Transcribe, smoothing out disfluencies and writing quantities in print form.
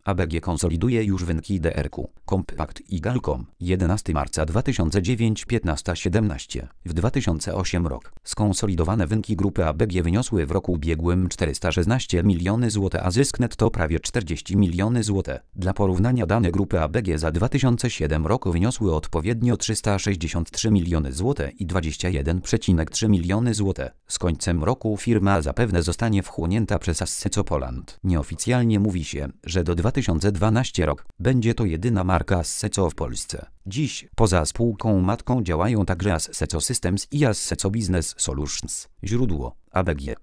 ABG konsoliduje już wyniki DRQ, Compact i Galcom. 11 marca 2009, 15:17. W 2008 rok skonsolidowane wyniki grupy ABG wyniosły w roku ubiegłym 416 miliony zł, a zysk netto prawie 40 miliony zł. Dla porównania dane grupy ABG za 2007 rok wyniosły odpowiednio 363 miliony zł i 21,3 miliony zł. Z końcem roku firma zapewne zostanie wchłonięta przez Asseco Poland. Nieoficjalnie mówi się, że do 2012 rok będzie to jedyna marka Asseco w Polsce. Dziś poza spółką matką działają także Asseco Systems i Asseco Business Solutions. Źródło: ABG.